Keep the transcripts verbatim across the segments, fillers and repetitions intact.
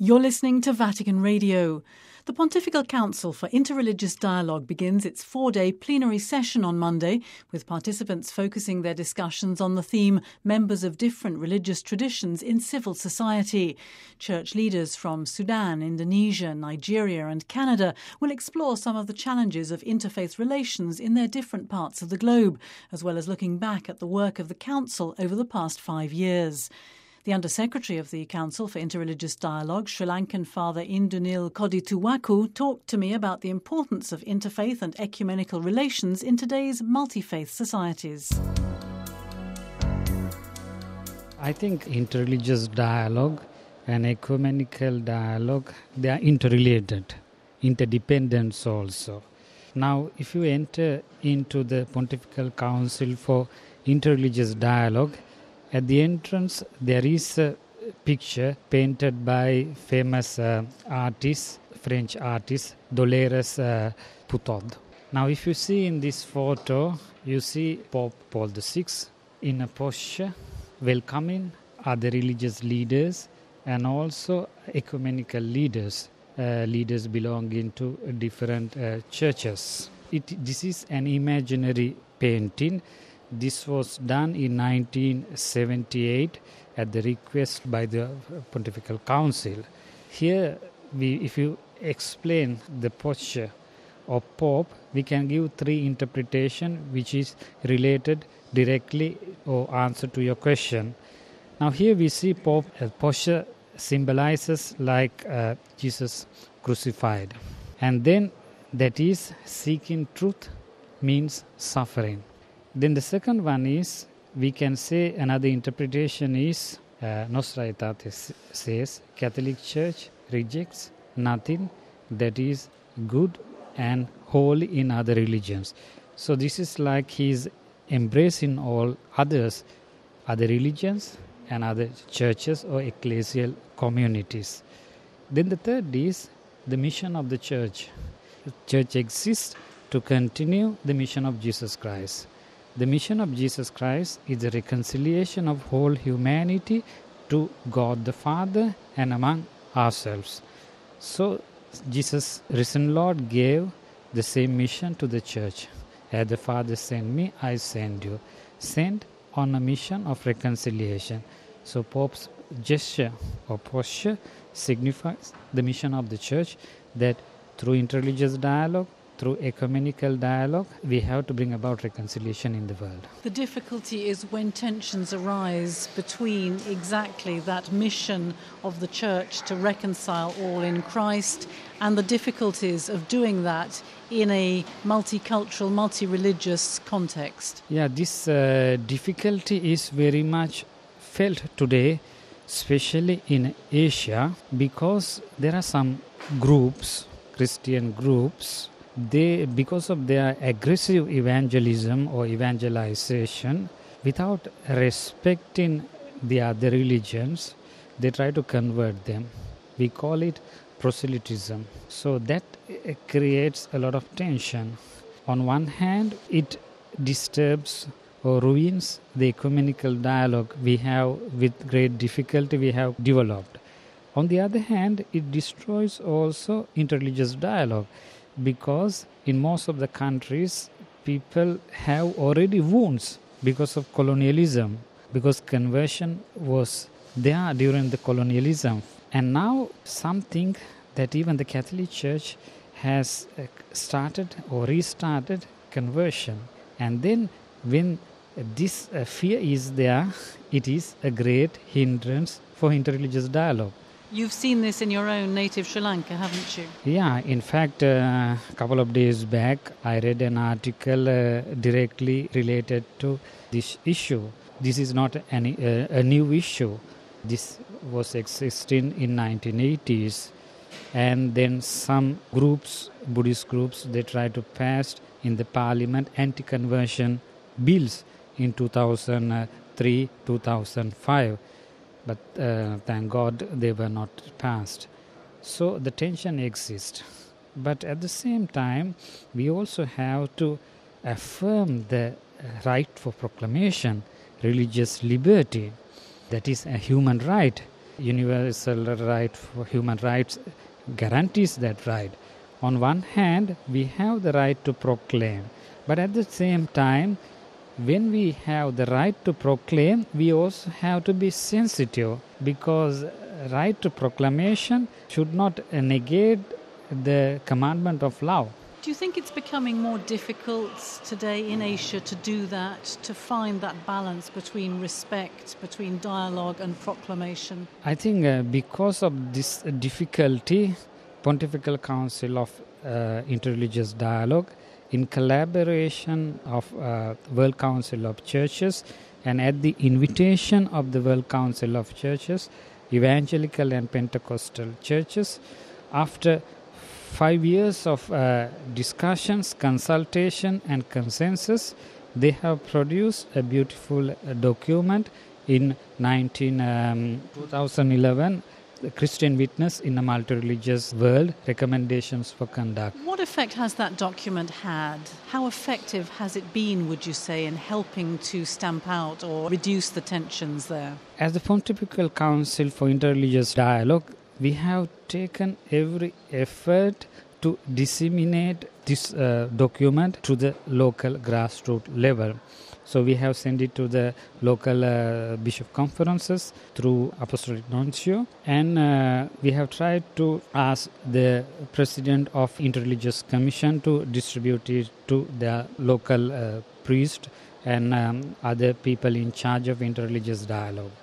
You're listening to Vatican Radio. The Pontifical Council for Interreligious Dialogue begins its four-day plenary session on Monday, with participants focusing their discussions on the theme Members of Different Religious Traditions in Civil Society. Church leaders from Sudan, Indonesia, Nigeria and Canada will explore some of the challenges of interfaith relations in their different parts of the globe, as well as looking back at the work of the Council over the past five years. The Under-Secretary of the Council for Interreligious Dialogue, Sri Lankan Father Indunil Kodituwaku, talked to me about the importance of interfaith and ecumenical relations in today's multi-faith societies. I think interreligious dialogue and ecumenical dialogue, they are interrelated, interdependent also. Now, if you enter into the Pontifical Council for Interreligious Dialogue, at the entrance, there is a picture painted by famous uh, artist, French artist, Dolores uh, Putod. Now, if you see in this photo, you see Pope Paul the Sixth in a posture, welcoming other religious leaders and also ecumenical leaders, uh, leaders belonging to different uh, churches. It, this is an imaginary painting. This was done in nineteen seventy-eight at the request by the Pontifical Council. Here, we, if you explain the posture of Pope, we can give three interpretations which is related directly or answer to your question. Now here we see Pope uh, posture symbolizes like uh, Jesus crucified. And then that is seeking truth means suffering. Then the second one is, we can say another interpretation is, uh, Nostra Aetate says, Catholic Church rejects nothing that is good and holy in other religions. So this is like he is embracing all others, other religions and other churches or ecclesial communities. Then the third is the mission of the church. The church exists to continue the mission of Jesus Christ. The mission of Jesus Christ is the reconciliation of whole humanity to God the Father and among ourselves. So Jesus, risen Lord, gave the same mission to the church. As the Father sent me, I send you. Sent on a mission of reconciliation. So Pope's gesture or posture signifies the mission of the church, that through interreligious dialogue, through ecumenical dialogue, we have to bring about reconciliation in the world. The difficulty is when tensions arise between exactly that mission of the Church to reconcile all in Christ and the difficulties of doing that in a multicultural, multi-religious context. Yeah, this uh, difficulty is very much felt today, especially in Asia, because there are some groups, Christian groups, they, because of their aggressive evangelism or evangelization, without respecting the other religions, they try to convert them. We call it proselytism. So that uh, creates a lot of tension. On one hand, it disturbs or ruins the ecumenical dialogue we have with great difficulty we have developed. On the other hand, it destroys also interreligious dialogue, because in most of the countries, people have already wounds because of colonialism, because conversion was there during the colonialism. And now something that even the Catholic Church has started or restarted conversion. And then when this uh, fear is there, it is a great hindrance for interreligious dialogue. You've seen this in your own native Sri Lanka, haven't you? Yeah, in fact, uh, a couple of days back, I read an article uh, directly related to this issue. This is not any, uh, a new issue. This was existing in nineteen eighties. And then some groups, Buddhist groups, they tried to pass in the parliament anti-conversion bills in two thousand three, two thousand five. But uh, thank God they were not passed. So the tension exists. But at the same time, we also have to affirm the right for proclamation, religious liberty. That is a human right. universal right for human rights guarantees that right. On one hand, we have the right to proclaim, but at the same time, when we have the right to proclaim, we also have to be sensitive, because right to proclamation should not negate the commandment of love. Do you think it's becoming more difficult today in Asia to do that, to find that balance between respect, between dialogue and proclamation? I think uh, because of this difficulty, Pontifical Council of uh, Interreligious Dialogue, in collaboration of uh, World Council of Churches and at the invitation of the World Council of Churches, Evangelical and Pentecostal churches, after five years of uh, discussions, consultation and consensus, they have produced a beautiful uh, document in nineteen, um, twenty eleven, The Christian Witness in a Multi-Religious World, Recommendations for Conduct. What effect has that document had? How effective has it been, would you say, in helping to stamp out or reduce the tensions there? As the Pontifical Council for Interreligious Dialogue, we have taken every effort to disseminate this uh, document to the local grassroots level. So we have sent it to the local uh, bishop conferences through Apostolic Nuncio, and uh, we have tried to ask the president of Interreligious Commission to distribute it to the local uh, priest and um, other people in charge of interreligious dialogue.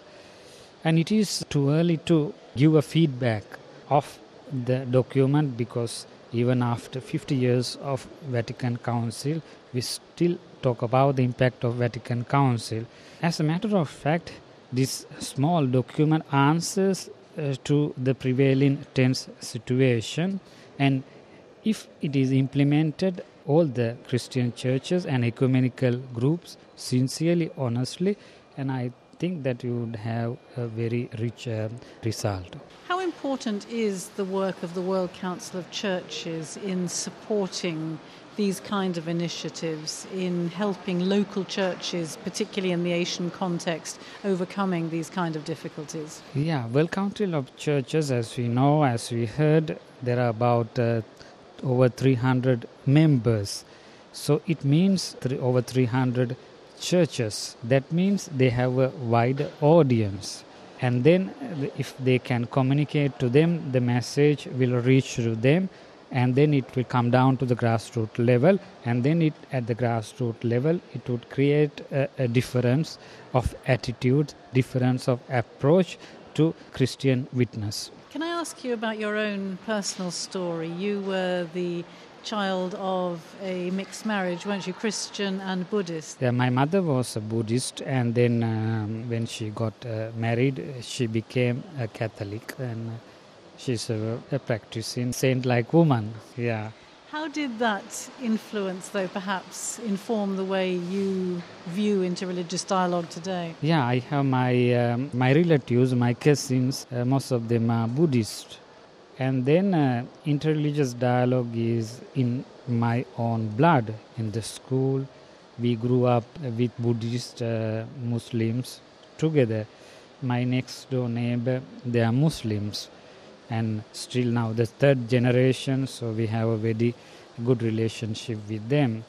And it is too early to give a feedback of the document, because even after fifty years of Vatican Council, we still talk about the impact of Vatican Council. As a matter of fact, this small document answers uh, to the prevailing tense situation, and if it is implemented, all the Christian churches and ecumenical groups sincerely, honestly, and I think that you would have a very rich uh, result. How important is the work of the World Council of Churches in supporting these kind of initiatives, in helping local churches, particularly in the Asian context, overcoming these kind of difficulties? Yeah, World Council of Churches, as we know, as we heard, there are about uh, over three hundred members. So it means th- over three hundred churches. That means they have a wide audience. And then if they can communicate to them, the message will reach to them, and then it will come down to the grassroots level, and then it at the grassroots level it would create a, a difference of attitude, difference of approach to Christian witness. Can I ask you about your own personal story? You were the child of a mixed marriage, weren't you? Christian and Buddhist. Yeah, my mother was a Buddhist, and then um, when she got uh, married, she became a Catholic, and she's a, a practicing saint-like woman. Yeah. How did that influence, though, perhaps inform the way you view interreligious dialogue today? Yeah, I have my um, my relatives, my cousins, uh, most of them are Buddhist. And then uh, interreligious dialogue is in my own blood. In the school, we grew up with Buddhist uh, Muslims together. My next door neighbor, they are Muslims. And still now the third generation, so we have a very good relationship with them.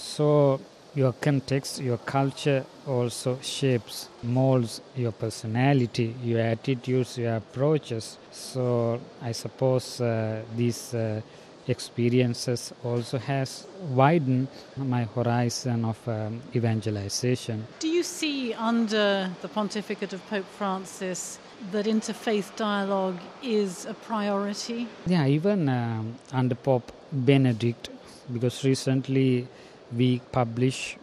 So your context, your culture also shapes, molds your personality, your attitudes, your approaches. So I suppose uh, these uh, experiences also has widened my horizon of um, evangelization. Do you see under the pontificate of Pope Francis that interfaith dialogue is a priority? Yeah, even um, under Pope Benedict, because recently we published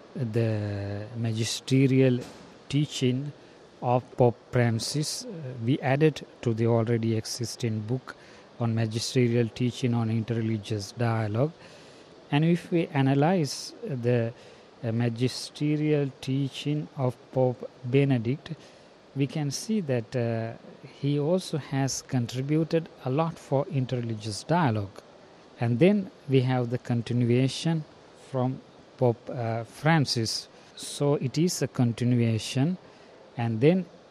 the magisterial teaching of Pope Francis. Uh, we added to the already existing book on magisterial teaching on interreligious dialogue. And if we analyze the uh, magisterial teaching of Pope Benedict, we can see that uh, he also has contributed a lot for interreligious dialogue. And then we have the continuation from Pope uh, Francis. So it is a continuation. And then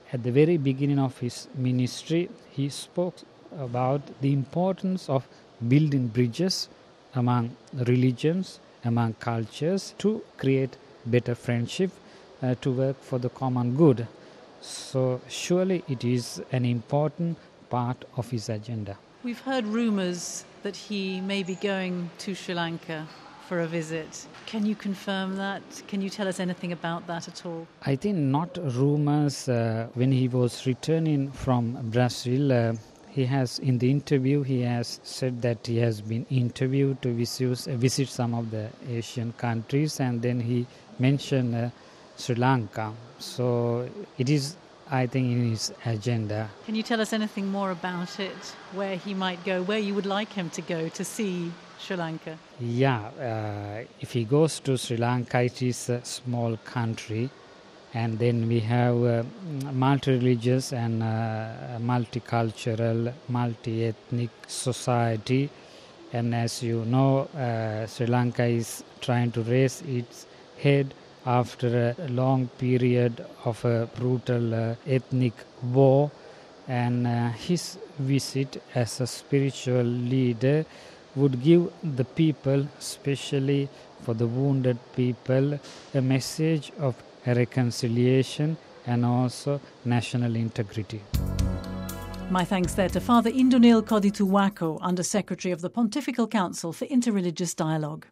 at the very beginning of his ministry, he spoke about the importance of building bridges among religions, among cultures, to create better friendship, uh, to work for the common good. So surely it is an important part of his agenda. We've heard rumours that he may be going to Sri Lanka for a visit. Can you confirm that? Can you tell us anything about that at all? I think not rumours. Uh, when he was returning from Brazil, uh, he has, in the interview, he has said that he has been interviewed to visit, uh, visit some of the Asian countries, and then he mentioned uh, Sri Lanka. So it is, I think, in his agenda. Can you tell us anything more about it? Where he might go, where you would like him to go to see Sri Lanka? Yeah, uh, if he goes to Sri Lanka, it is a small country, and then we have uh, multi-religious and uh, multicultural, multi-ethnic society. And as you know, uh, Sri Lanka is trying to raise its head after a long period of a brutal uh, ethnic war, and uh, his visit as a spiritual leader would give the people, especially for the wounded people, a message of reconciliation and also national integrity. My thanks there to Father Indunil Kodituwako, Under Secretary of the Pontifical Council for Interreligious Dialogue.